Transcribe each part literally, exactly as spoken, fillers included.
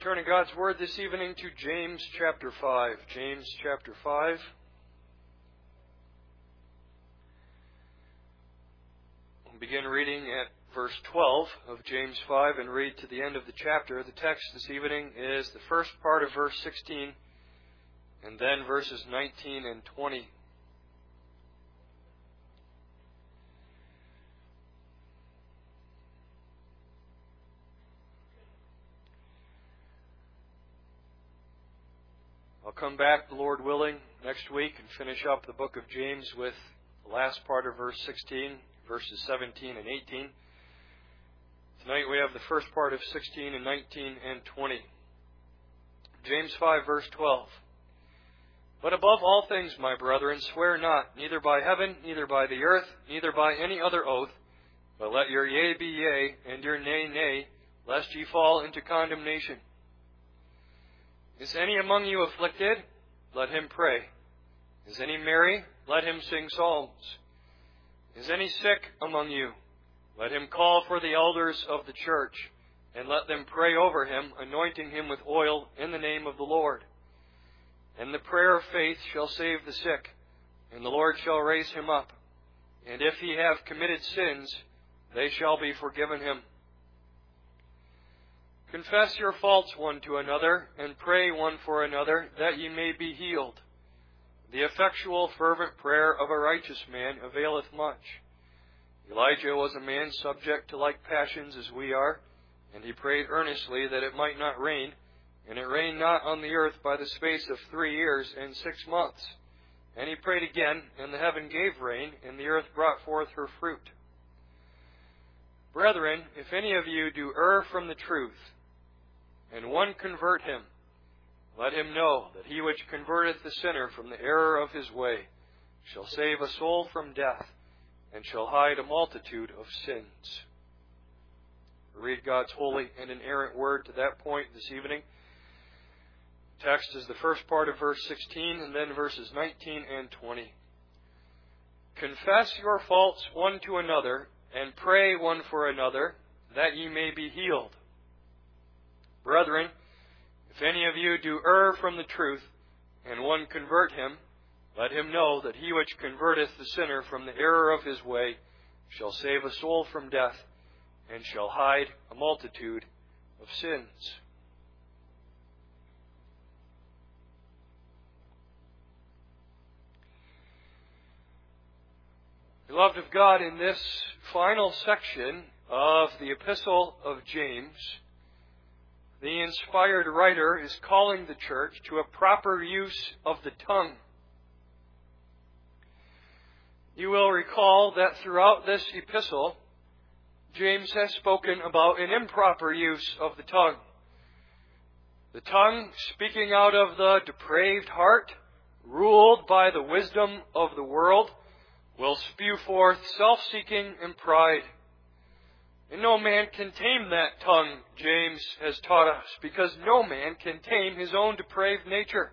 Turning God's Word this evening to James chapter five. James chapter five. We'll begin reading at verse twelve of James five and read to the end of the chapter. The text this evening is the first part of verse sixteen and then verses nineteen and twenty. I'll come back, the Lord willing, next week and finish up the book of James with the last part of verse sixteen, verses seventeen and eighteen. Tonight we have the first part of sixteen and nineteen and twenty. James five, verse twelve. But above all things, my brethren, swear not, neither by heaven, neither by the earth, neither by any other oath, but let your yea be yea, and your nay, nay, lest ye fall into condemnation. Is any among you afflicted? Let him pray. Is any merry? Let him sing psalms. Is any sick among you? Let him call for the elders of the church, and let them pray over him, anointing him with oil in the name of the Lord. And the prayer of faith shall save the sick, and the Lord shall raise him up. And if he have committed sins, they shall be forgiven him. Confess your faults one to another, and pray one for another, that ye may be healed. The effectual fervent prayer of a righteous man availeth much. Elijah was a man subject to like passions as we are, and he prayed earnestly that it might not rain, and it rained not on the earth by the space of three years and six months. And he prayed again, and the heaven gave rain, and the earth brought forth her fruit. Brethren, if any of you do err from the truth, and one convert him, let him know that he which converteth the sinner from the error of his way shall save a soul from death, and shall hide a multitude of sins. We read God's holy and inerrant word to that point this evening. Text is the first part of verse sixteen and then verses nineteen and twenty. Confess your faults one to another, and pray one for another, that ye may be healed. Brethren, if any of you do err from the truth, and one convert him, let him know that he which converteth the sinner from the error of his way shall save a soul from death, and shall hide a multitude of sins. Beloved of God, in this final section of the Epistle of James, the inspired writer is calling the church to a proper use of the tongue. You will recall that throughout this epistle, James has spoken about an improper use of the tongue. The tongue, speaking out of the depraved heart, ruled by the wisdom of the world, will spew forth self-seeking and pride. And no man can tame that tongue, James has taught us, because no man can tame his own depraved nature.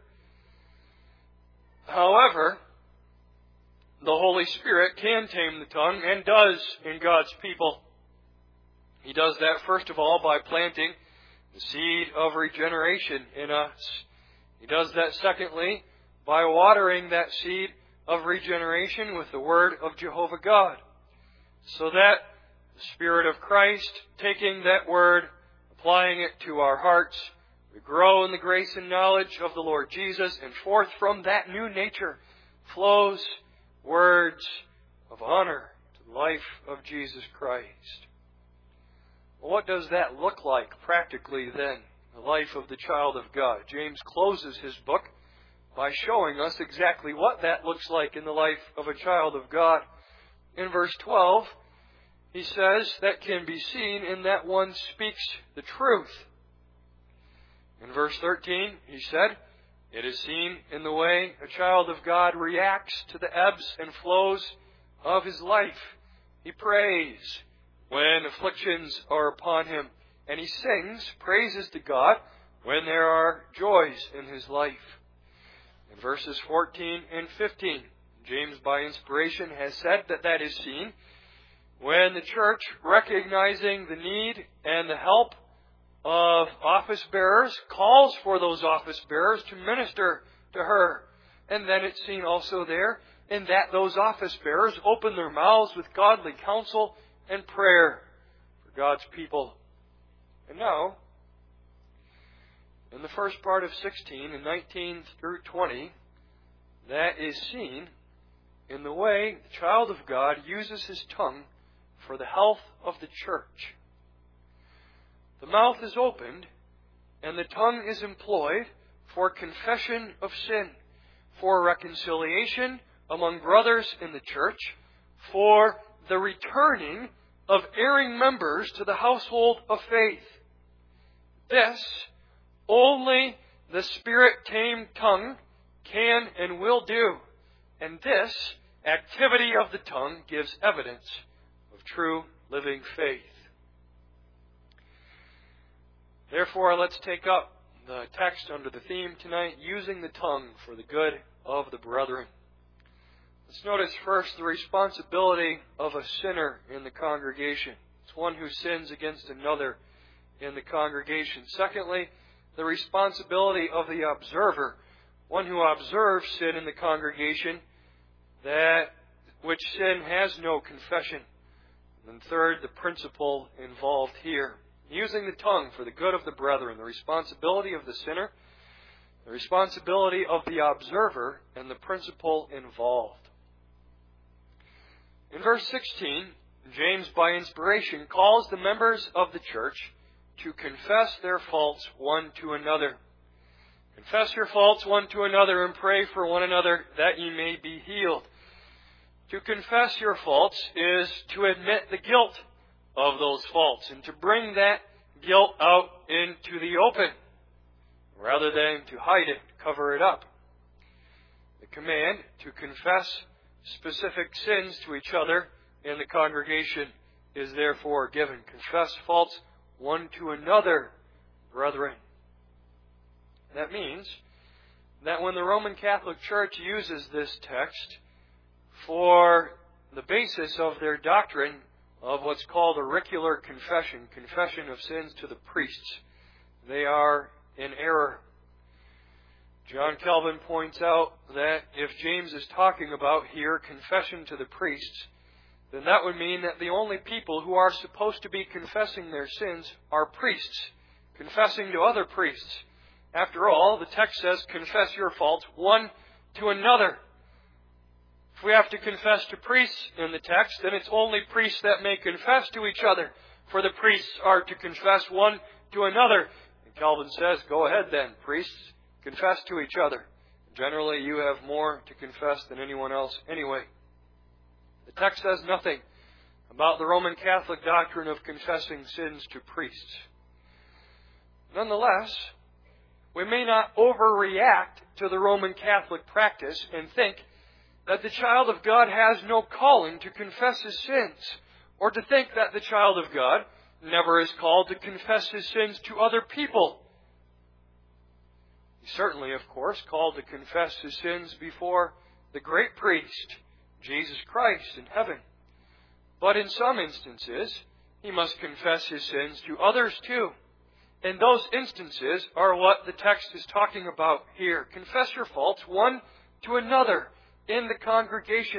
However, the Holy Spirit can tame the tongue, and does in God's people. He does that, first of all, by planting the seed of regeneration in us. He does that, secondly, by watering that seed of regeneration with the Word of Jehovah God, so that the Spirit of Christ, taking that Word, applying it to our hearts, we grow in the grace and knowledge of the Lord Jesus, and forth from that new nature flows words of honor to the life of Jesus Christ. Well, what does that look like practically then, the life of the child of God? James closes his book by showing us exactly what that looks like in the life of a child of God. In verse twelve, he says that can be seen in that one speaks the truth. In verse thirteen, he said, it is seen in the way a child of God reacts to the ebbs and flows of his life. He prays when afflictions are upon him, and he sings praises to God when there are joys in his life. In verses fourteen and fifteen, James, by inspiration, has said that that is seen when the church, recognizing the need and the help of office bearers, calls for those office bearers to minister to her. And then it's seen also there in that those office bearers open their mouths with godly counsel and prayer for God's people. And now, in the first part of sixteen and nineteen through twenty, that is seen in the way the child of God uses his tongue for the health of the church. The mouth is opened, and the tongue is employed for confession of sin, for reconciliation among brothers in the church, for the returning of erring members to the household of faith. This only the Spirit-tamed tongue can and will do, and this activity of the tongue gives evidence of true living faith. Therefore, let's take up the text under the theme tonight, using the tongue for the good of the brethren. Let's notice first the responsibility of a sinner in the congregation. It's one who sins against another in the congregation. Secondly, the responsibility of the observer, one who observes sin in the congregation, that which sin has no confession. And third, the principle involved here. Using the tongue for the good of the brethren, the responsibility of the sinner, the responsibility of the observer, and the principle involved. In verse sixteen, James, by inspiration, calls the members of the church to confess their faults one to another. Confess your faults one to another and pray for one another that ye may be healed. To confess your faults is to admit the guilt of those faults and to bring that guilt out into the open rather than to hide it, cover it up. The command to confess specific sins to each other in the congregation is therefore given. Confess faults one to another, brethren. That means that when the Roman Catholic Church uses this text for the basis of their doctrine of what's called auricular confession, confession of sins to the priests, they are in error. John Calvin points out that if James is talking about here confession to the priests, then that would mean that the only people who are supposed to be confessing their sins are priests, confessing to other priests. After all, the text says, confess your faults one to another. If we have to confess to priests in the text, then it's only priests that may confess to each other, for the priests are to confess one to another. And Calvin says, go ahead then, priests, confess to each other. Generally, you have more to confess than anyone else anyway. The text says nothing about the Roman Catholic doctrine of confessing sins to priests. Nonetheless, we may not overreact to the Roman Catholic practice and think that the child of God has no calling to confess his sins, or to think that the child of God never is called to confess his sins to other people. He's certainly, of course, called to confess his sins before the great priest, Jesus Christ, in heaven. But in some instances, he must confess his sins to others too. And those instances are what the text is talking about here. Confess your faults one to another in the congregation.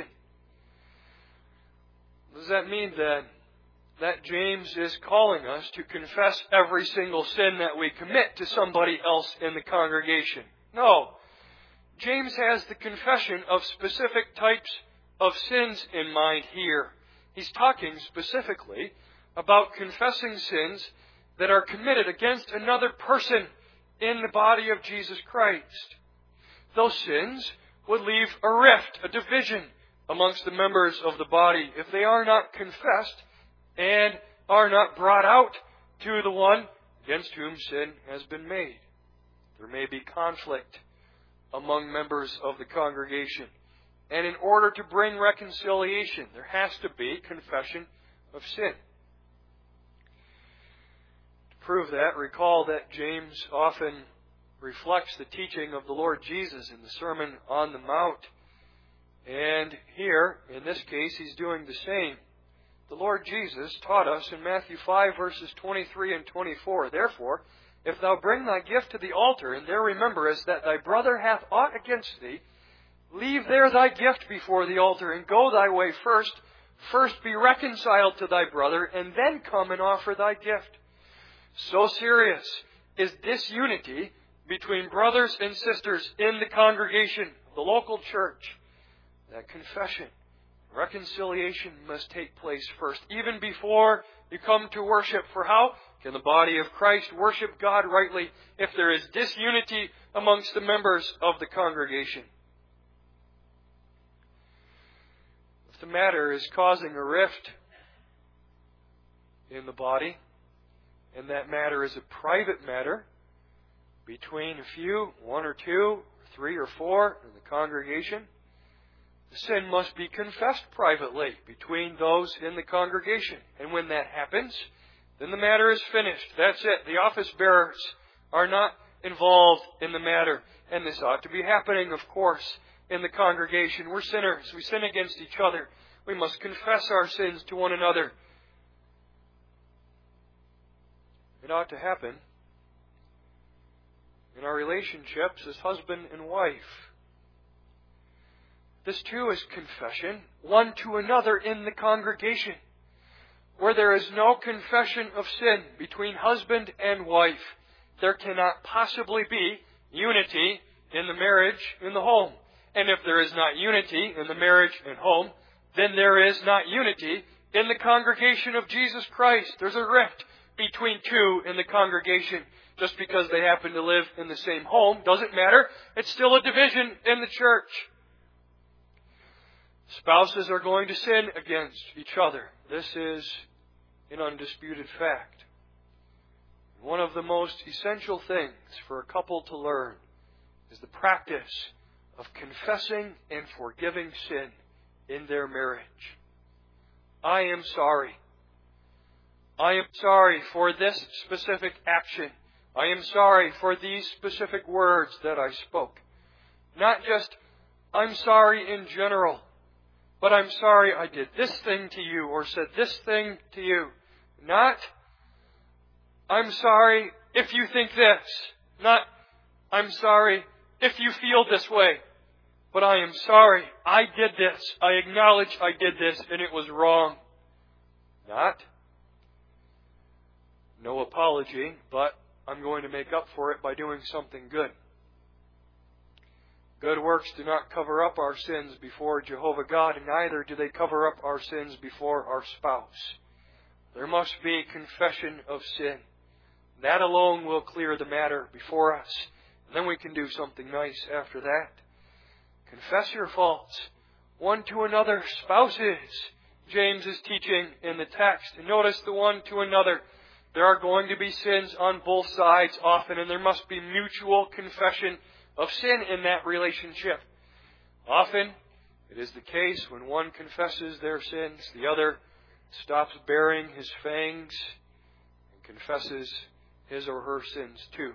What does that mean then? That James is calling us to confess every single sin that we commit to somebody else in the congregation. No. James has the confession of specific types of sins in mind here. He's talking specifically about confessing sins that are committed against another person in the body of Jesus Christ. Those sins would leave a rift, a division amongst the members of the body if they are not confessed and are not brought out to the one against whom sin has been made. There may be conflict among members of the congregation. And in order to bring reconciliation, there has to be confession of sin. To prove that, recall that James often reflects the teaching of the Lord Jesus in the Sermon on the Mount. And here, in this case, he's doing the same. The Lord Jesus taught us in Matthew five, verses twenty-three and twenty-four, "Therefore, if thou bring thy gift to the altar, and there rememberest that thy brother hath aught against thee, leave there thy gift before the altar, and go thy way first. First be reconciled to thy brother, and then come and offer thy gift." So serious is disunity between brothers and sisters in the congregation, the local church, that confession, reconciliation must take place first, even before you come to worship. For how can the body of Christ worship God rightly if there is disunity amongst the members of the congregation? If the matter is causing a rift in the body, and that matter is a private matter between a few, one or two, three or four in the congregation, the sin must be confessed privately between those in the congregation. And when that happens, then the matter is finished. That's it. The office bearers are not involved in the matter. And this ought to be happening, of course, in the congregation. We're sinners. We sin against each other. We must confess our sins to one another. It ought to happen in our relationships as husband and wife. This too is confession, one to another in the congregation. Where there is no confession of sin between husband and wife, there cannot possibly be unity in the marriage, in the home. And if there is not unity in the marriage and home, then there is not unity in the congregation of Jesus Christ. There's a rift between two in the congregation. Just because they happen to live in the same home doesn't matter. It's still a division in the church. Spouses are going to sin against each other. This is an undisputed fact. One of the most essential things for a couple to learn is the practice of confessing and forgiving sin in their marriage. I am sorry. I am sorry for this specific action. I am sorry for these specific words that I spoke. Not just, I'm sorry in general, but I'm sorry I did this thing to you or said this thing to you. Not, I'm sorry if you think this. Not, I'm sorry if you feel this way. But I am sorry I did this. I acknowledge I did this and it was wrong. Not, no apology, but I'm going to make up for it by doing something good. Good works do not cover up our sins before Jehovah God, and neither do they cover up our sins before our spouse. There must be confession of sin. That alone will clear the matter before us. And then we can do something nice after that. Confess your faults one to another. Spouses, James is teaching in the text. And notice the one to another. There are going to be sins on both sides often, and there must be mutual confession of sin in that relationship. Often, it is the case when one confesses their sins, the other stops bearing his fangs and confesses his or her sins too.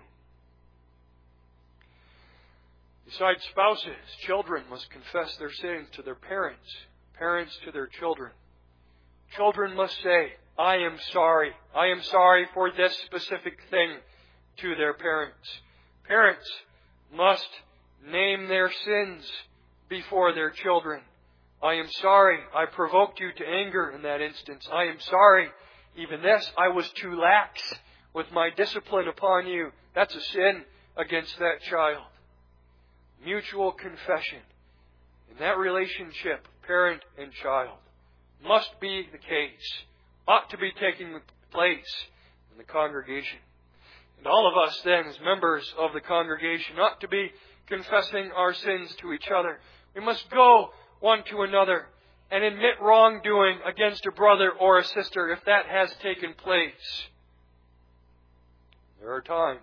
Besides spouses, children must confess their sins to their parents, parents to their children. Children must say, I am sorry. I am sorry for this specific thing to their parents. Parents must name their sins before their children. I am sorry I provoked you to anger in that instance. I am sorry, even this, I was too lax with my discipline upon you. That's a sin against that child. Mutual confession in that relationship, parent and child, must be the case, ought to be taking place in the congregation. And all of us then, as members of the congregation, ought to be confessing our sins to each other. We must go one to another and admit wrongdoing against a brother or a sister if that has taken place. There are times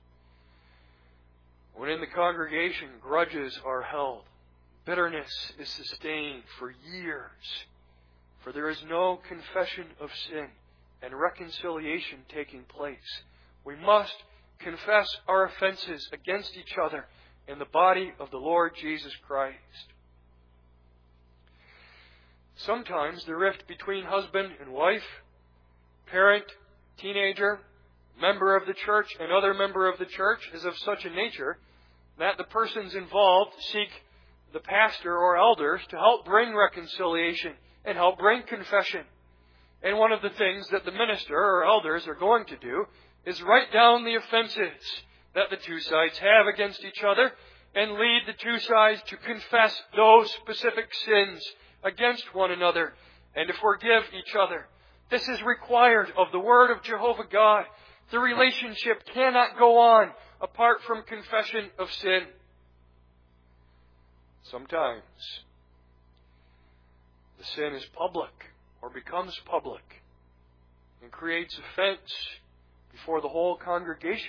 when in the congregation grudges are held. Bitterness is sustained for years. For there is no confession of sin and reconciliation taking place. We must confess our offenses against each other in the body of the Lord Jesus Christ. Sometimes the rift between husband and wife, parent, teenager, member of the church, and other member of the church is of such a nature that the persons involved seek the pastor or elders to help bring reconciliation and help bring confession. And one of the things that the minister or elders are going to do is write down the offenses that the two sides have against each other and lead the two sides to confess those specific sins against one another and to forgive each other. This is required of the Word of Jehovah God. The relationship cannot go on apart from confession of sin. Sometimes the sin is public or becomes public and creates offense before the whole congregation.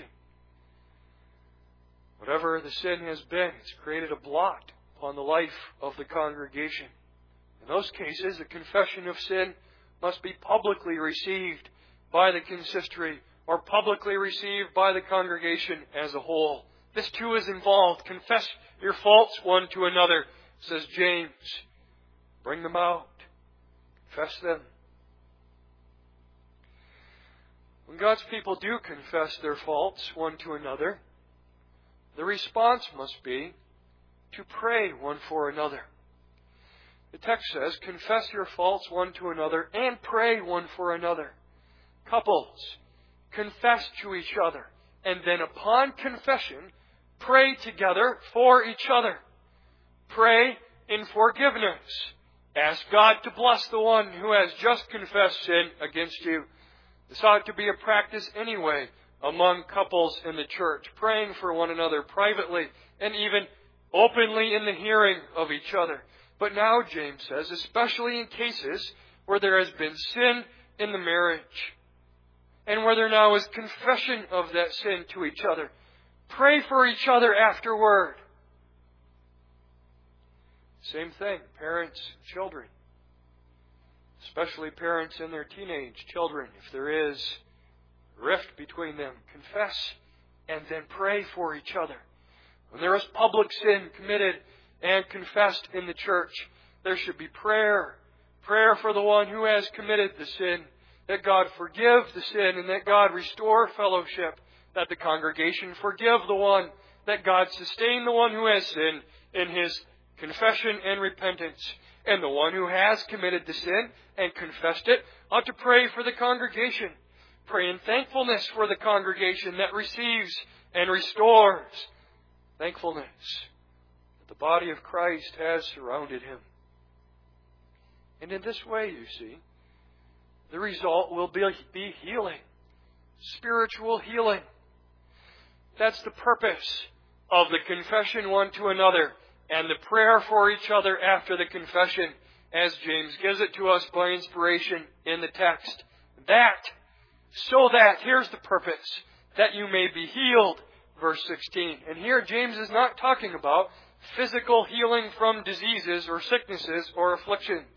Whatever the sin has been, it's created a blot upon the life of the congregation. In those cases, a confession of sin must be publicly received by the consistory or publicly received by the congregation as a whole. This too is involved. Confess your faults one to another, says James. Bring them out. Confess them. When God's people do confess their faults one to another, the response must be to pray one for another. The text says, confess your faults one to another and pray one for another. Couples, confess to each other, and then upon confession, pray together for each other. Pray in forgiveness. Ask God to bless the one who has just confessed sin against you. This ought to be a practice anyway among couples in the church, praying for one another privately and even openly in the hearing of each other. But now, James says, especially in cases where there has been sin in the marriage and where there now is confession of that sin to each other, pray for each other afterward. Same thing, parents, children. Especially parents and their teenage children. If there is rift between them, confess and then pray for each other. When there is public sin committed and confessed in the church, there should be prayer. Prayer for the one who has committed the sin, that God forgive the sin and that God restore fellowship, that the congregation forgive the one, that God sustain the one who has sinned in his confession and repentance. And the one who has committed the sin and confessed it ought to pray for the congregation. Pray in thankfulness for the congregation that receives and restores. Thankfulness that the body of Christ has surrounded him. And in this way, you see, the result will be, be healing. Spiritual healing. That's the purpose of the confession one to another and the prayer for each other after the confession, as James gives it to us by inspiration in the text. That, so that, here's the purpose, that you may be healed, verse sixteen. And here James is not talking about physical healing from diseases or sicknesses or afflictions.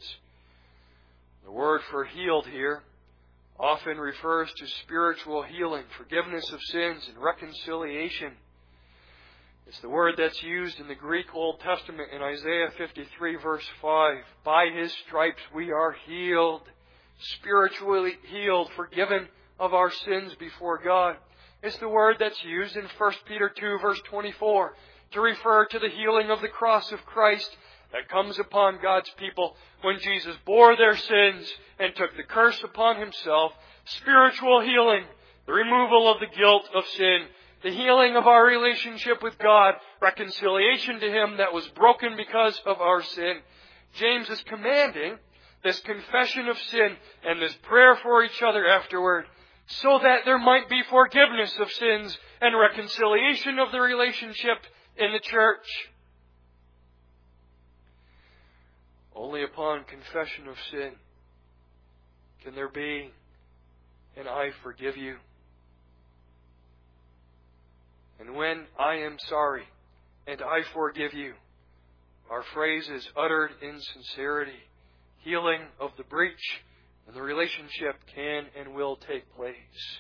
The word for healed here often refers to spiritual healing, forgiveness of sins, and reconciliation. It's the word that's used in the Greek Old Testament in Isaiah fifty-three, verse five. By His stripes we are healed, spiritually healed, forgiven of our sins before God. It's the word that's used in First Peter two, verse twenty-four, to refer to the healing of the cross of Christ that comes upon God's people when Jesus bore their sins and took the curse upon Himself. Spiritual healing, the removal of the guilt of sin, the healing of our relationship with God, reconciliation to Him that was broken because of our sin. James is commanding this confession of sin and this prayer for each other afterward, so that there might be forgiveness of sins and reconciliation of the relationship in the church. Only upon confession of sin can there be an I forgive you. And when I am sorry and I forgive you, our phrase is uttered in sincerity. Healing of the breach and the relationship can and will take place.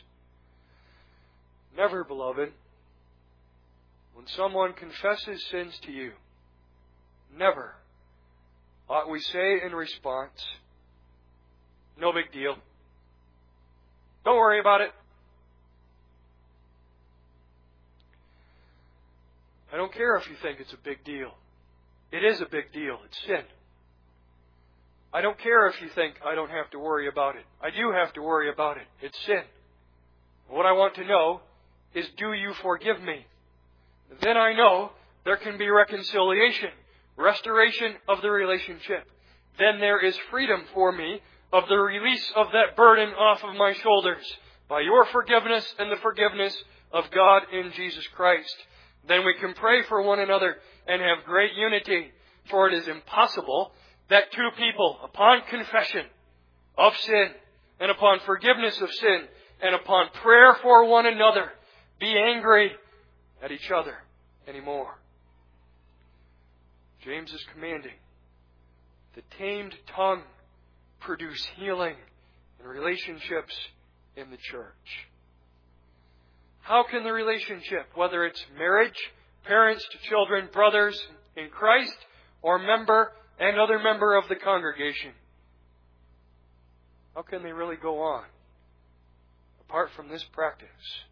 Never, beloved, when someone confesses sins to you, never ought we say in response, no big deal. Don't worry about it. I don't care if you think it's a big deal. It is a big deal. It's sin. I don't care if you think I don't have to worry about it. I do have to worry about it. It's sin. What I want to know is, do you forgive me? Then I know there can be reconciliation, restoration of the relationship. Then there is freedom for me of the release of that burden off of my shoulders by your forgiveness and the forgiveness of God in Jesus Christ. Then we can pray for one another and have great unity, for it is impossible that two people, upon confession of sin and upon forgiveness of sin and upon prayer for one another, be angry at each other anymore. James is commanding the tamed tongue produce healing and relationships in the church. How can the relationship, whether it's marriage, parents to children, brothers in Christ, or member and other member of the congregation, how can they really go on apart from this practice?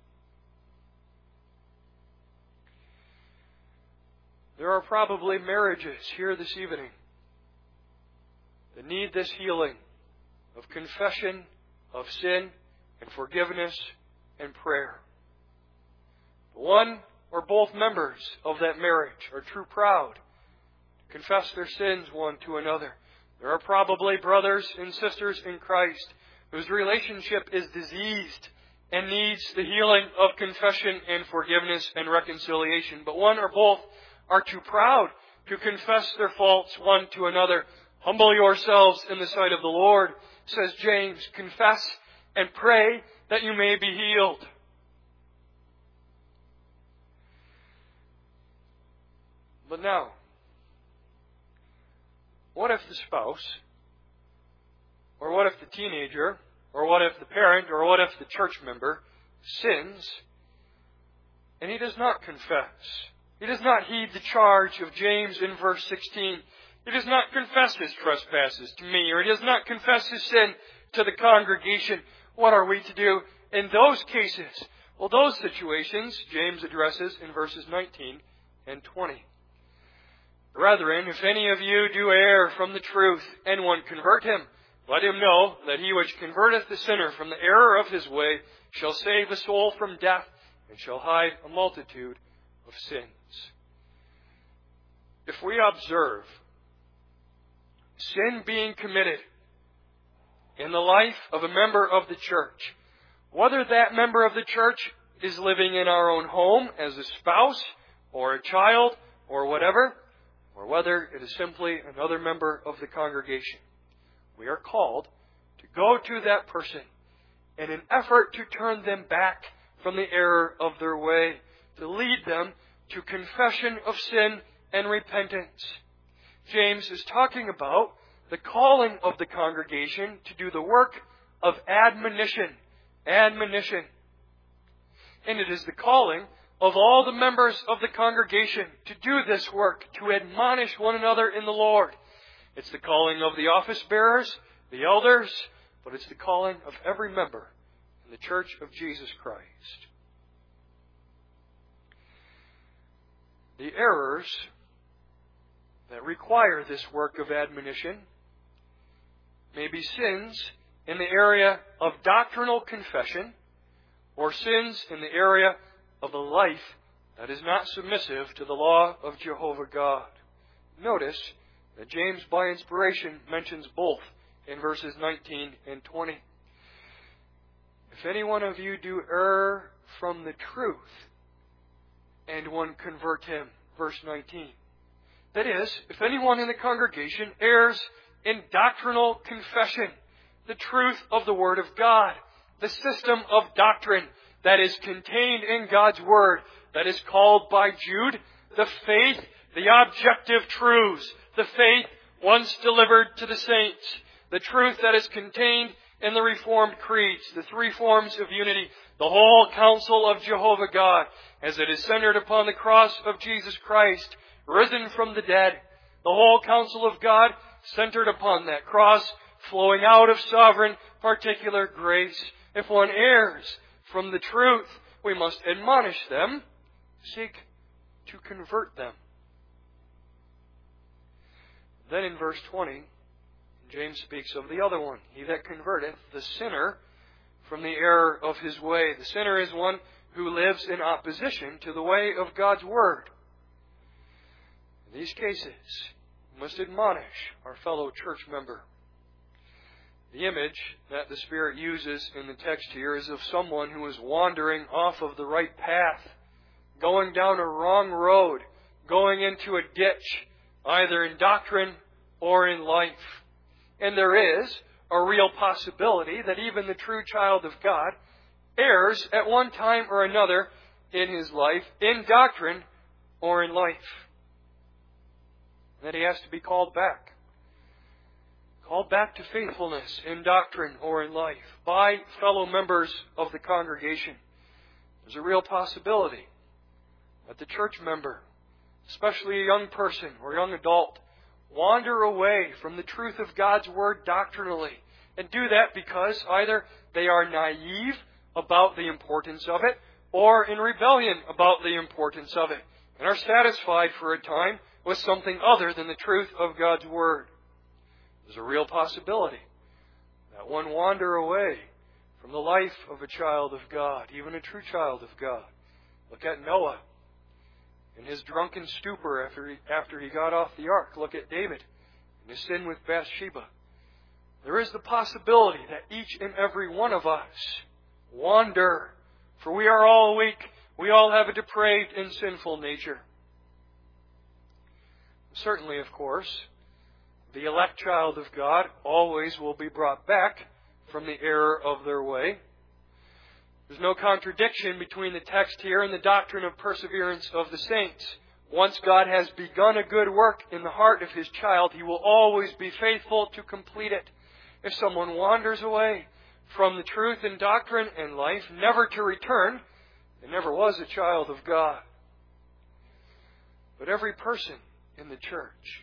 There are probably marriages here this evening that need this healing of confession of sin and forgiveness and prayer. One or both members of that marriage are too proud to confess their sins one to another. There are probably brothers and sisters in Christ whose relationship is diseased and needs the healing of confession and forgiveness and reconciliation. But one or both are too proud to confess their faults one to another. Humble yourselves in the sight of the Lord, says James. Confess and pray that you may be healed. But now, what if the spouse, or what if the teenager, or what if the parent, or what if the church member sins, and he does not confess? He does not heed the charge of James in verse sixteen. He does not confess his trespasses to me, or he does not confess his sin to the congregation. What are we to do in those cases? Well, those situations James addresses in verses nineteen and twenty. Brethren, if any of you do err from the truth, and one convert him, let him know that he which converteth the sinner from the error of his way shall save a soul from death, and shall hide a multitude of sins. If we observe sin being committed in the life of a member of the church, whether that member of the church is living in our own home as a spouse or a child or whatever, or whether it is simply another member of the congregation, we are called to go to that person in an effort to turn them back from the error of their way, to lead them to confession of sin and repentance. James is talking about the calling of the congregation to do the work of admonition. Admonition. And it is the calling of all the members of the congregation to do this work, to admonish one another in the Lord. It's the calling of the office bearers, the elders, but it's the calling of every member in the church of Jesus Christ. The errors that require this work of admonition may be sins in the area of doctrinal confession, or sins in the area of a life that is not submissive to the law of Jehovah God. Notice that James, by inspiration, mentions both in verses nineteen and twenty. If any one of you do err from the truth, and one convert him, verse nineteen. That is, if anyone in the congregation errs in doctrinal confession, the truth of the Word of God, the system of doctrine that is contained in God's Word, that is called by Jude the faith, the objective truths, the faith once delivered to the saints, the truth that is contained in the Reformed creeds, the three forms of unity, the whole counsel of Jehovah God, as it is centered upon the cross of Jesus Christ, risen from the dead, the whole counsel of God centered upon that cross, flowing out of sovereign particular grace. If one errs from the truth, we must admonish them, seek to convert them. Then in verse twenty, James speaks of the other one. He that converteth the sinner from the error of his way. The sinner is one who lives in opposition to the way of God's Word. In these cases, we must admonish our fellow church member. The image that the Spirit uses in the text here is of someone who is wandering off of the right path, going down a wrong road, going into a ditch, either in doctrine or in life. And there is a real possibility that even the true child of God errs at one time or another in his life, in doctrine or in life. That he has to be called back. Called back to faithfulness in doctrine or in life by fellow members of the congregation. There's a real possibility that the church member, especially a young person or young adult, wander away from the truth of God's Word doctrinally, and do that because either they are naive about the importance of it, or in rebellion about the importance of it, and are satisfied for a time with something other than the truth of God's Word. There's a real possibility that one wander away from the life of a child of God, even a true child of God. Look at Noah in his drunken stupor after he, after he got off the ark. Look at David and his sin with Bathsheba. There is the possibility that each and every one of us wander, for we are all weak. We all have a depraved and sinful nature. Certainly, of course, the elect child of God always will be brought back from the error of their way. There's no contradiction between the text here and the doctrine of perseverance of the saints. Once God has begun a good work in the heart of His child, He will always be faithful to complete it. If someone wanders away from the truth in doctrine and life, never to return, there never was a child of God. But every person in the church,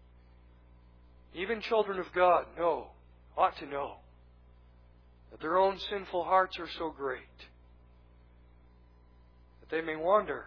even children of God, know, ought to know, that their own sinful hearts are so great that they may wander.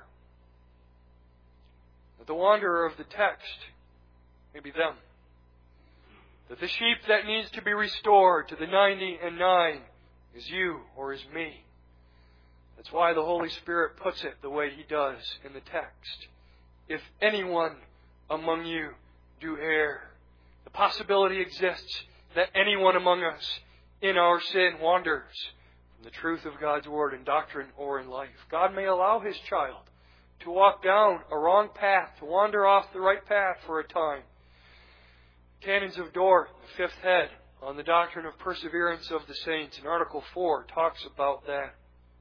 That the wanderer of the text may be them. That the sheep that needs to be restored to the ninety and nine is you or is me. That's why the Holy Spirit puts it the way He does in the text. If anyone among you do err, the possibility exists that anyone among us in our sin wanders from the truth of God's Word in doctrine or in life. God may allow His child to walk down a wrong path, to wander off the right path for a time. Canons of Dort, the fifth head, on the doctrine of perseverance of the saints, in Article four, talks about that.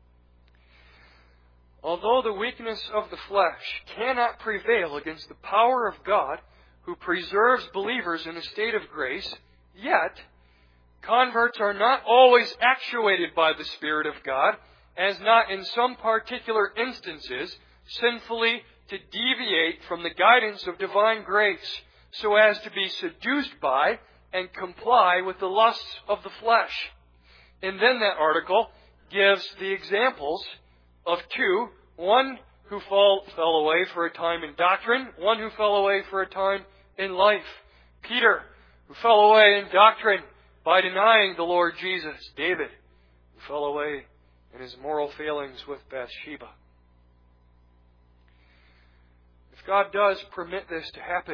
Although the weakness of the flesh cannot prevail against the power of God, who preserves believers in a state of grace, yet converts are not always actuated by the Spirit of God, as not in some particular instances sinfully to deviate from the guidance of divine grace, so as to be seduced by and comply with the lusts of the flesh. And then that article gives the examples of two, one who fall, fell away for a time in doctrine, one who fell away for a time in life. Peter, who fell away in doctrine by denying the Lord Jesus. David, who fell away in his moral failings with Bathsheba. If God does permit this to happen,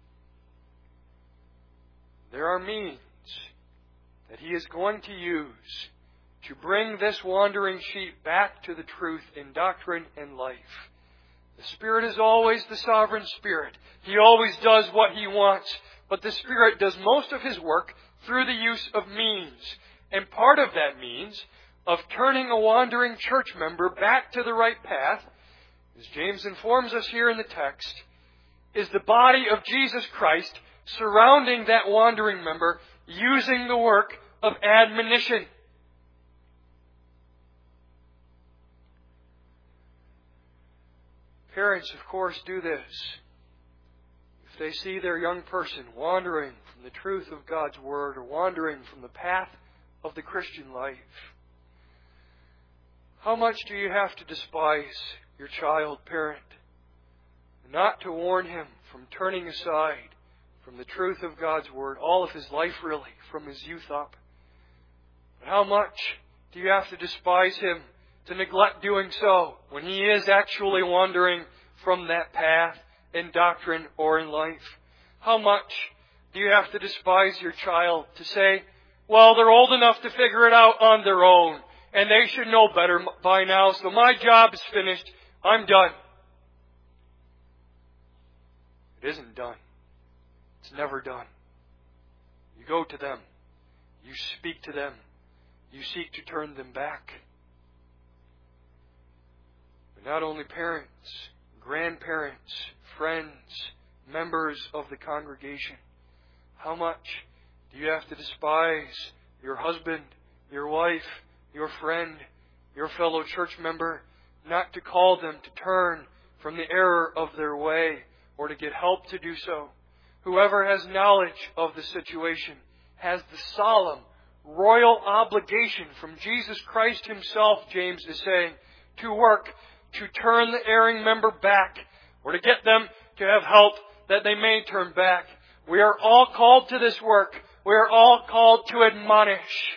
there are means that He is going to use to bring this wandering sheep back to the truth in doctrine and life. The Spirit is always the sovereign Spirit. He always does what He wants. But the Spirit does most of His work through the use of means. And part of that means of turning a wandering church member back to the right path, as James informs us here in the text, is the body of Jesus Christ surrounding that wandering member, using the work of admonition. Parents, of course, do this. if they see their young person wandering from the truth of God's Word or wandering from the path of the Christian life, how much do you have to despise your child, parent, not to warn him from turning aside from the truth of God's Word, all of his life really, from his youth up? But how much do you have to despise him to neglect doing so when he is actually wandering from that path in doctrine or in life? How much do you have to despise your child to say, well, they're old enough to figure it out on their own, and they should know better by now, so my job is finished, I'm done. It isn't done. It's never done. You go to them. You speak to them. You seek to turn them back. But not only parents, grandparents, friends, members of the congregation, how much do you have to despise your husband, your wife, your friend, your fellow church member, not to call them to turn from the error of their way or to get help to do so? Whoever has knowledge of the situation has the solemn, royal obligation from Jesus Christ Himself, James is saying, to work to turn the erring member back or to get them to have help that they may turn back. We are all called to this work. We are all called to admonish.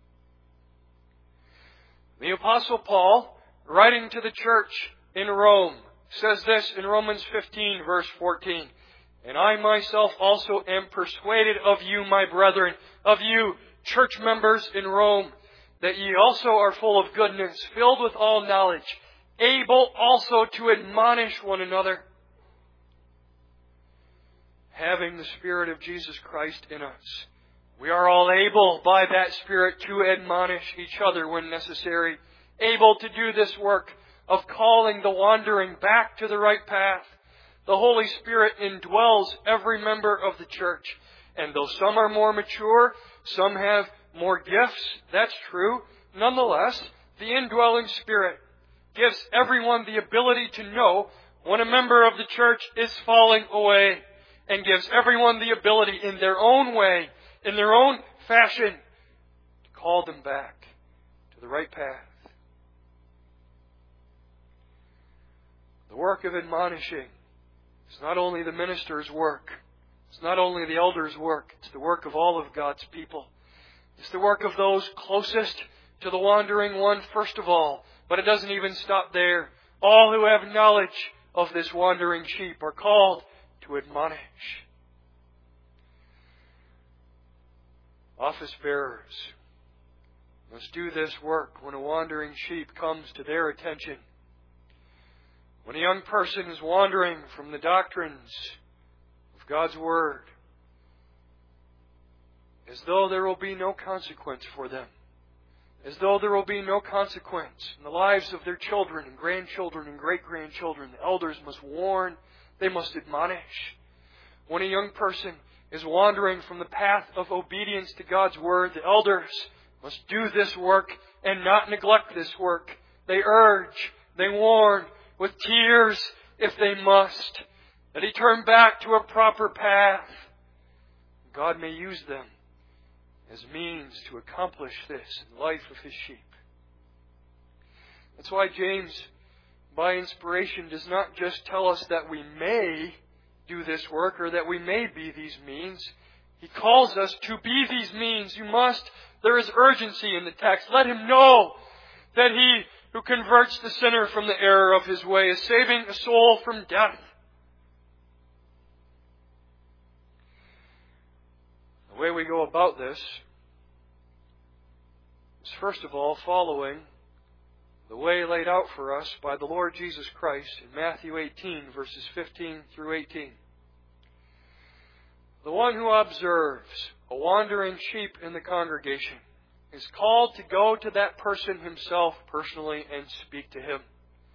The Apostle Paul, writing to the church in Rome, says this in Romans fifteen, verse fourteen. And I myself also am persuaded of you, my brethren, of you, church members in Rome, that ye also are full of goodness, filled with all knowledge, able also to admonish one another, having the Spirit of Jesus Christ in us. We are all able by that Spirit to admonish each other when necessary, able to do this work of calling the wandering back to the right path. The Holy Spirit indwells every member of the church. And though some are more mature, some have more gifts, that's true. Nonetheless, the indwelling Spirit gives everyone the ability to know when a member of the church is falling away, and gives everyone the ability in their own way, in their own fashion, to call them back to the right path. The work of admonishing is not only the minister's work, it's not only the elder's work, it's the work of all of God's people. It's the work of those closest to the wandering one first of all. But it doesn't even stop there. All who have knowledge of this wandering sheep are called to admonish. Office bearers must do this work when a wandering sheep comes to their attention. When a young person is wandering from the doctrines of God's Word, as though there will be no consequence for them, as though there will be no consequence in the lives of their children and grandchildren and great-grandchildren, the elders must warn, they must admonish. When a young person is wandering from the path of obedience to God's Word, the elders must do this work and not neglect this work. They urge, they warn, with tears if they must, that he turn back to a proper path. God may use them as means to accomplish this in the life of His sheep. That's why James, by inspiration, does not just tell us that we may do this work or that we may be these means. He calls us to be these means. You must. There is urgency in the text. Let him know that he who converts the sinner from the error of his way is saving a soul from death. The way we go about this is first of all following the way laid out for us by the Lord Jesus Christ in Matthew eighteen, verses fifteen through eighteen. The one who observes a wandering sheep in the congregation is called to go to that person himself personally and speak to him.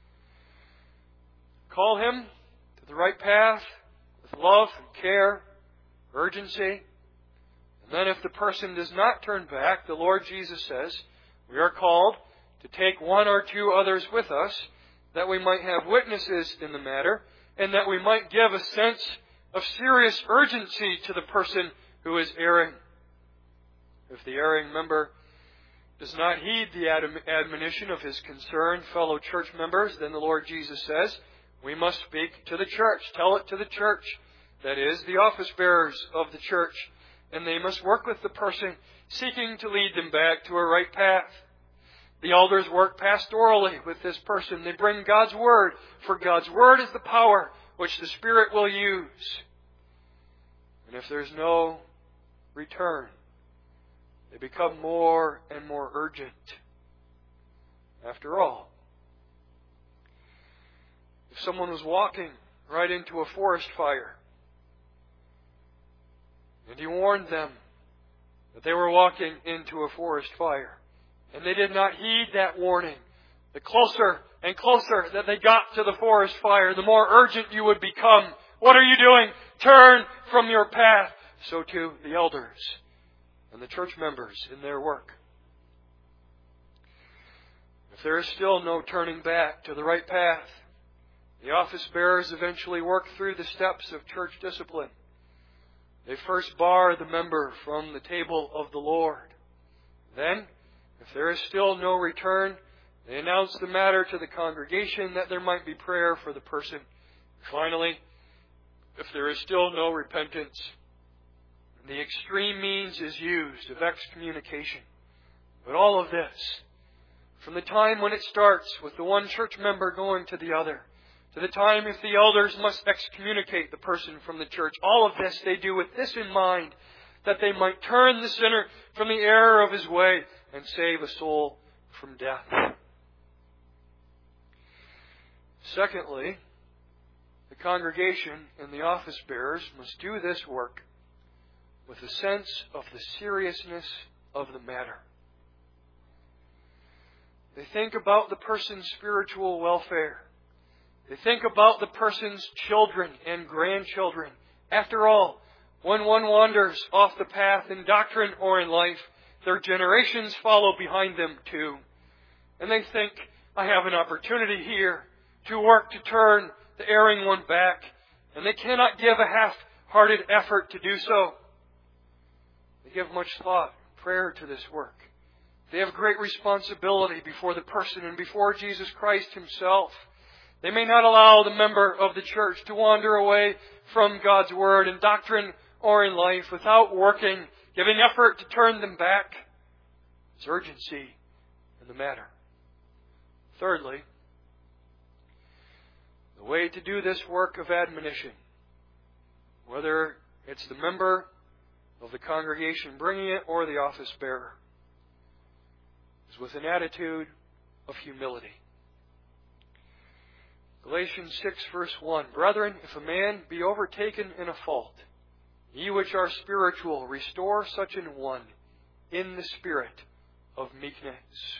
Call him to the right path with love and care, urgency. And then if the person does not turn back, the Lord Jesus says, we are called to take one or two others with us, that we might have witnesses in the matter, and that we might give a sense of serious urgency to the person who is erring. If the erring member does not heed the admonition of his concerned fellow church members, then the Lord Jesus says, we must speak to the church. Tell it to the church. That is, the office bearers of the church. And they must work with the person seeking to lead them back to a right path. The elders work pastorally with this person. They bring God's Word, for God's Word is the power which the Spirit will use. And if there's no return, they become more and more urgent. After all, if someone was walking right into a forest fire, and he warned them that they were walking into a forest fire, and they did not heed that warning, the closer and closer that they got to the forest fire, the more urgent you would become. What are you doing? Turn from your path. So too the elders and the church members in their work. If there is still no turning back to the right path, the office bearers eventually work through the steps of church discipline. They first bar the member from the table of the Lord. Then, if there is still no return, they announce the matter to the congregation that there might be prayer for the person. Finally, if there is still no repentance, the extreme means is used of excommunication. But all of this, from the time when it starts with the one church member going to the other, to the time if the elders must excommunicate the person from the church, all of this they do with this in mind, that they might turn the sinner from the error of his way and save a soul from death. Secondly, the congregation and the office bearers must do this work with a sense of the seriousness of the matter. They think about the person's spiritual welfare. They think about the person's children and grandchildren. After all, when one wanders off the path in doctrine or in life, their generations follow behind them too. And they think, I have an opportunity here to work to turn the erring one back. And they cannot give a half-hearted effort to do so. They give much thought and prayer to this work. They have great responsibility before the person and before Jesus Christ Himself. They may not allow the member of the church to wander away from God's Word in doctrine or in life without working, giving effort to turn them back. There's urgency in the matter. Thirdly, the way to do this work of admonition, whether it's the member of the congregation bringing it or the office bearer, is with an attitude of humility. Galatians six verse one, Brethren, if a man be overtaken in a fault, ye which are spiritual, restore such an one in the spirit of meekness.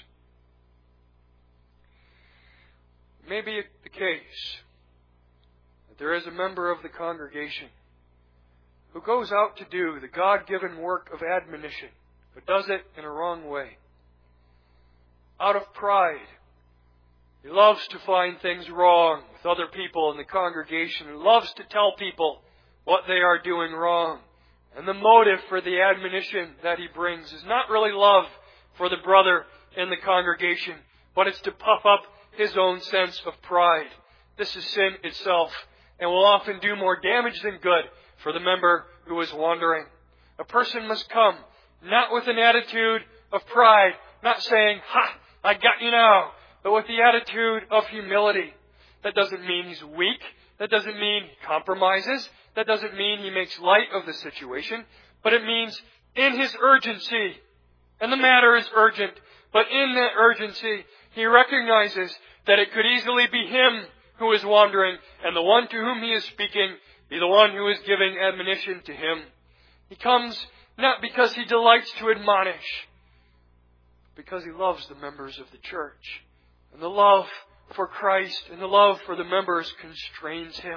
It may be the case that there is a member of the congregation who goes out to do the God-given work of admonition, but does it in a wrong way. Out of pride, he loves to find things wrong with other people in the congregation. He loves to tell people what they are doing wrong. And the motive for the admonition that he brings is not really love for the brother in the congregation, but it's to puff up his own sense of pride. This is sin itself, and will often do more damage than good for the member who is wandering. A person must come not with an attitude of pride, not saying, ha, I got you now, but with the attitude of humility. That doesn't mean he's weak. That doesn't mean he compromises. That doesn't mean he makes light of the situation. But it means in his urgency, and the matter is urgent, but in that urgency, he recognizes that it could easily be him who is wandering, and the one to whom he is speaking be the one who is giving admonition to him. He comes not because he delights to admonish, but because he loves the members of the church. And the love for Christ and the love for the members constrains him.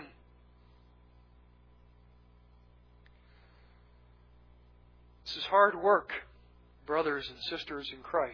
This is hard work, brothers and sisters in Christ.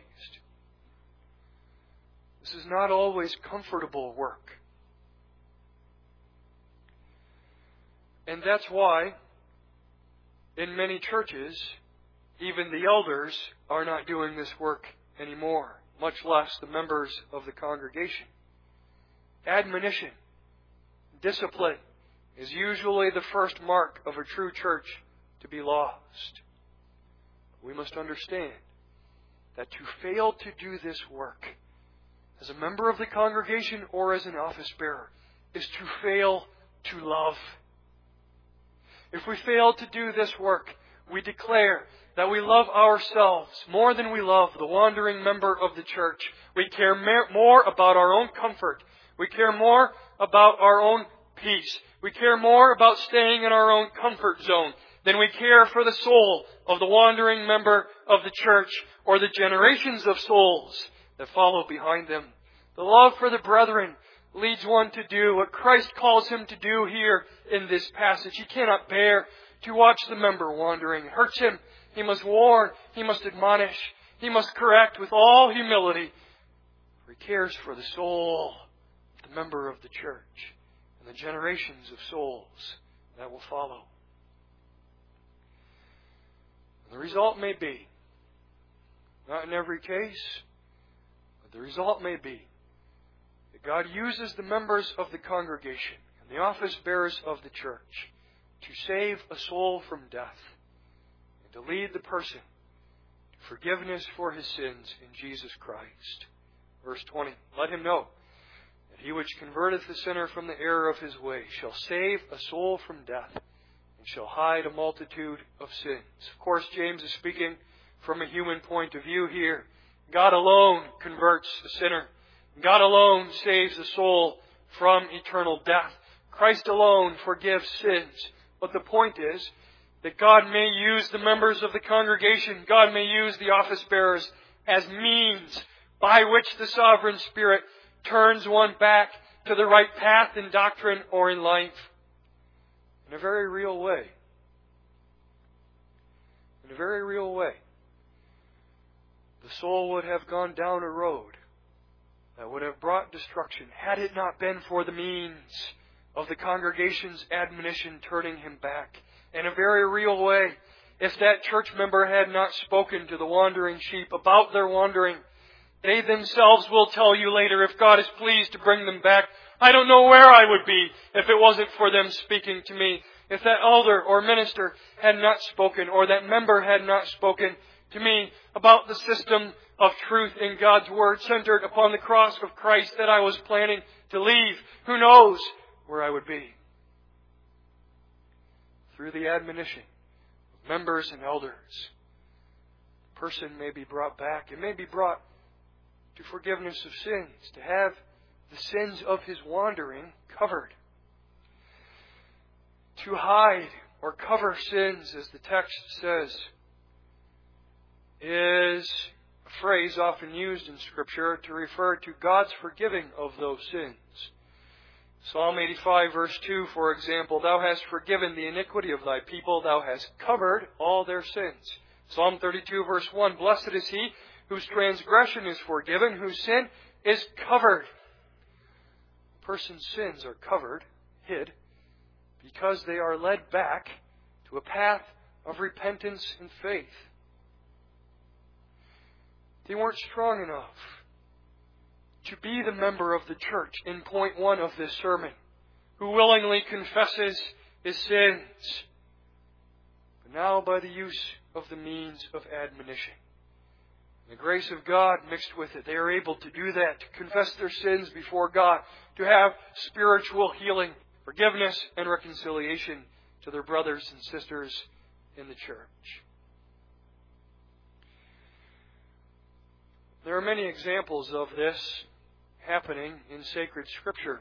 This is not always comfortable work. And that's why in many churches, even the elders are not doing this work anymore, much less the members of the congregation. Admonition, discipline, is usually the first mark of a true church to be lost. We must understand that to fail to do this work as a member of the congregation or as an office bearer is to fail to love. If we fail to do this work, we declare that we love ourselves more than we love the wandering member of the church. We care more about our own comfort. We care more about our own peace. We care more about staying in our own comfort zone than we care for the soul of the wandering member of the church or the generations of souls that follow behind them. The love for the brethren leads one to do what Christ calls him to do here in this passage. He cannot bear to watch the member wandering. It hurts him. He must warn. He must admonish. He must correct with all humility. For he cares for the soul of the member of the church and the generations of souls that will follow. And the result may be, not in every case, but the result may be that God uses the members of the congregation and the office bearers of the church to save a soul from death and to lead the person to forgiveness for his sins in Jesus Christ. Verse twenty, let him know that he which converteth the sinner from the error of his way shall save a soul from death and shall hide a multitude of sins. Of course, James is speaking from a human point of view here. God alone converts a sinner. God alone saves a soul from eternal death. Christ alone forgives sins. But the point is that God may use the members of the congregation, God may use the office bearers as means by which the sovereign Spirit turns one back to the right path in doctrine or in life. In a very real way. In a very real way. The soul would have gone down a road that would have brought destruction had it not been for the means of the congregation's admonition turning him back. In a very real way, if that church member had not spoken to the wandering sheep about their wandering, they themselves will tell you later, if God is pleased to bring them back, I don't know where I would be if it wasn't for them speaking to me. If that elder or minister had not spoken, or that member had not spoken to me about the system of truth in God's Word centered upon the cross of Christ that I was planning to leave, who knows where I would be. Through the admonition of members and elders, the person may be brought back. It may be brought to forgiveness of sins, to have the sins of his wandering covered. To hide or cover sins, as the text says, is a phrase often used in Scripture to refer to God's forgiving of those sins. Psalm eighty-five verse two, for example, Thou hast forgiven the iniquity of Thy people, Thou hast covered all their sins. Psalm thirty-two verse one, Blessed is he whose transgression is forgiven, whose sin is covered. A person's sins are covered, hid, because they are led back to a path of repentance and faith. They weren't strong enough to be the member of the church in point one of this sermon, who willingly confesses his sins. But now by the use of the means of admonition, the grace of God mixed with it, they are able to do that, to confess their sins before God, to have spiritual healing, forgiveness, and reconciliation to their brothers and sisters in the church. There are many examples of this happening in sacred Scripture.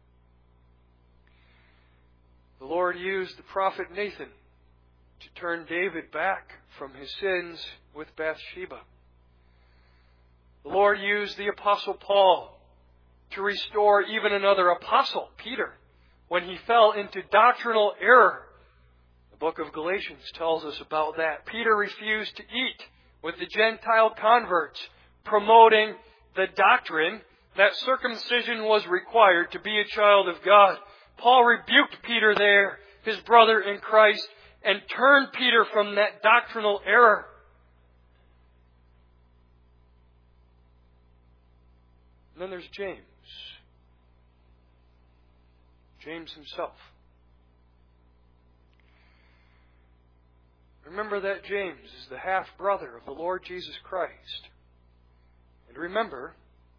The Lord used the prophet Nathan to turn David back from his sins with Bathsheba. The Lord used the Apostle Paul to restore even another apostle, Peter, when he fell into doctrinal error. The book of Galatians tells us about that. Peter refused to eat with the Gentile converts, promoting the doctrine that circumcision was required to be a child of God. Paul rebuked Peter there his brother in Christ, and turn Peter from that doctrinal error. And then there's James. James himself. Remember that James is the half-brother of the Lord Jesus Christ. And remember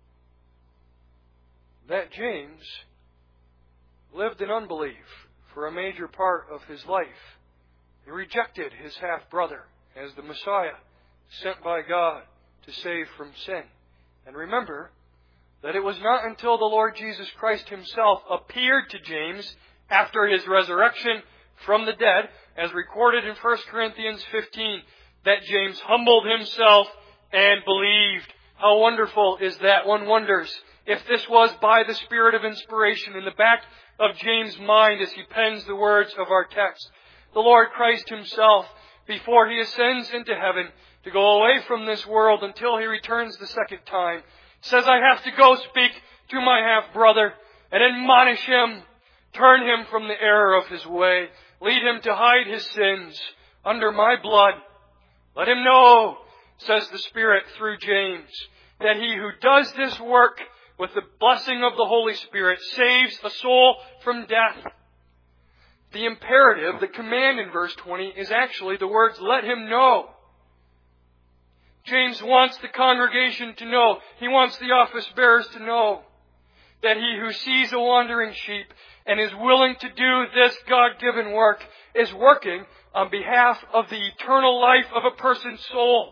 that James lived in unbelief for a major part of his life. He rejected his half-brother as the Messiah sent by God to save from sin. And remember that it was not until the Lord Jesus Christ Himself appeared to James after His resurrection from the dead, as recorded in First Corinthians fifteen, that James humbled himself and believed. How wonderful is that? One wonders if this was by the Spirit of inspiration in the back of James' mind as he pens the words of our text. The Lord Christ Himself, before He ascends into heaven to go away from this world until He returns the second time, says, I have to go speak to my half-brother and admonish him, turn him from the error of his way, lead him to hide his sins under my blood. Let him know, says the Spirit through James, that he who does this work with the blessing of the Holy Spirit saves a soul from death. The imperative, the command in verse twenty, is actually the words, let him know. James wants the congregation to know. He wants the office bearers to know that he who sees a wandering sheep and is willing to do this God-given work is working on behalf of the eternal life of a person's soul.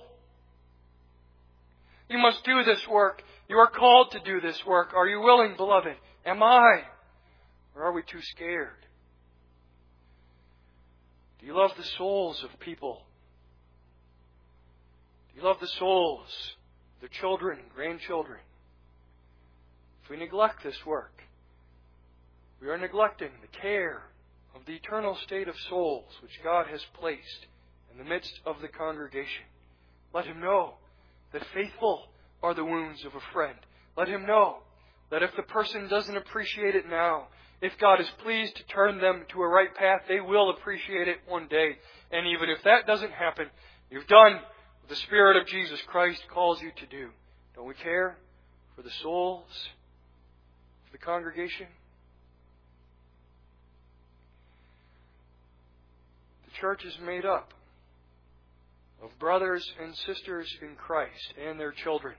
You must do this work. You are called to do this work. Are you willing, beloved? Am I? Or are we too scared? Do you love the souls of people? Do you love the souls, their children and grandchildren? If we neglect this work, we are neglecting the care of the eternal state of souls which God has placed in the midst of the congregation. Let him know that faithful are the wounds of a friend. Let him know that if the person doesn't appreciate it now, if God is pleased to turn them to a right path, they will appreciate it one day. And even if that doesn't happen, you've done what the Spirit of Jesus Christ calls you to do. Don't we care for the souls of the congregation? The church is made up of brothers and sisters in Christ and their children.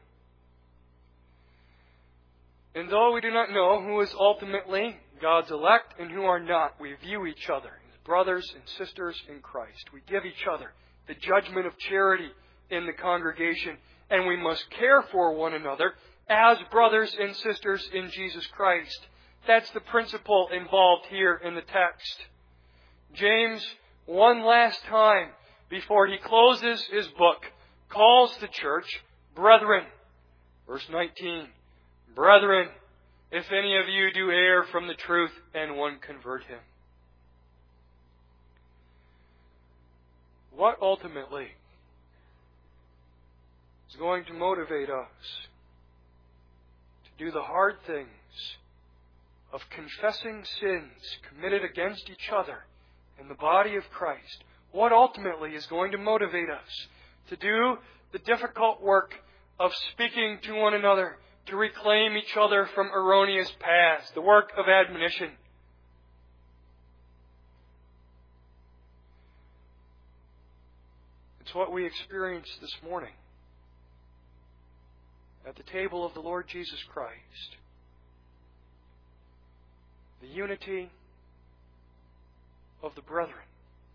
And though we do not know who is ultimately God's elect and who are not, we view each other as brothers and sisters in Christ. We give each other the judgment of charity in the congregation, and we must care for one another as brothers and sisters in Jesus Christ. That's the principle involved here in the text. James, one last time before he closes his book, calls the church brethren. Verse nineteen, brethren, if any of you do err from the truth and one convert him. What ultimately is going to motivate us to do the hard things of confessing sins committed against each other in the body of Christ? What ultimately is going to motivate us to do the difficult work of speaking to one another, to reclaim each other from erroneous paths, the work of admonition? It's what we experienced this morning at the table of the Lord Jesus Christ. The unity of the brethren.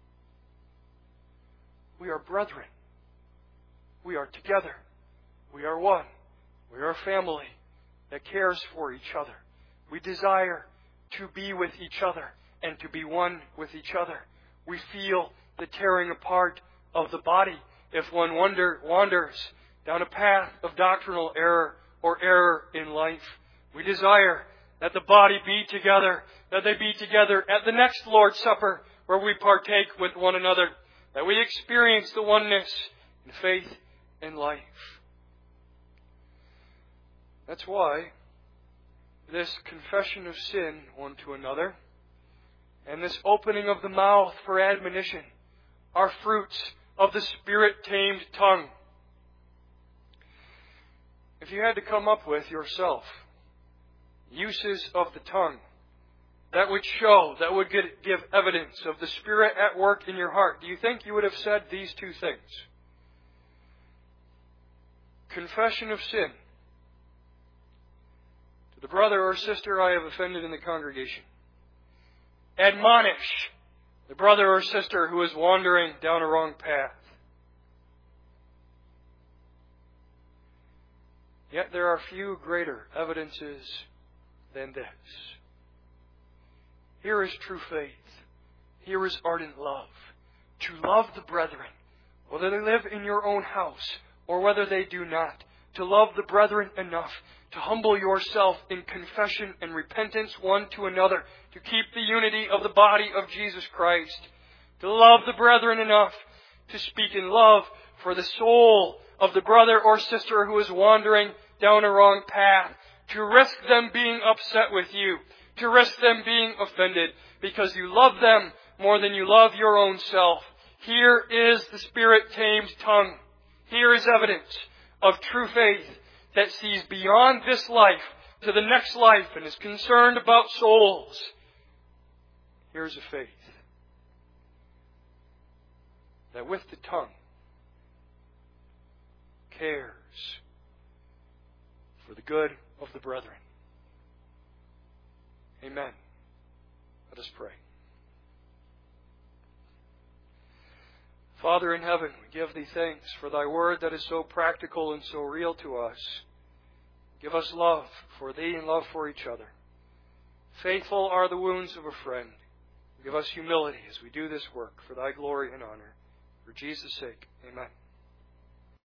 We are brethren. We are together. We are one. We are a family that cares for each other. We desire to be with each other and to be one with each other. We feel the tearing apart of the body if one wander, wanders down a path of doctrinal error or error in life. We desire that the body be together, that they be together at the next Lord's Supper where we partake with one another, that we experience the oneness in faith and life. That's why this confession of sin one to another and this opening of the mouth for admonition are fruits of the Spirit-tamed tongue. If you had to come up with yourself uses of the tongue that would show, that would give evidence of the Spirit at work in your heart, do you think you would have said these two things? Confession of sin. To the brother or sister I have offended in the congregation. Admonish the brother or sister who is wandering down a wrong path. Yet there are few greater evidences than this. Here is true faith. Here is ardent love. To love the brethren, whether they live in your own house or whether they do not. To love the brethren enough to humble yourself in confession and repentance one to another, to keep the unity of the body of Jesus Christ. To love the brethren enough to speak in love for the soul of the brother or sister who is wandering down a wrong path. To risk them being upset with you. To risk them being offended because you love them more than you love your own self. Here is the Spirit-tamed tongue. Here is evidence of true faith that sees beyond this life to the next life and is concerned about souls. Here's a faith that with the tongue cares for the good of the brethren. Amen. Let us pray. Father in heaven, we give Thee thanks for Thy word that is so practical and so real to us. Give us love for Thee and love for each other. Faithful are the wounds of a friend. Give us humility as we do this work for Thy glory and honor. For Jesus' sake, amen.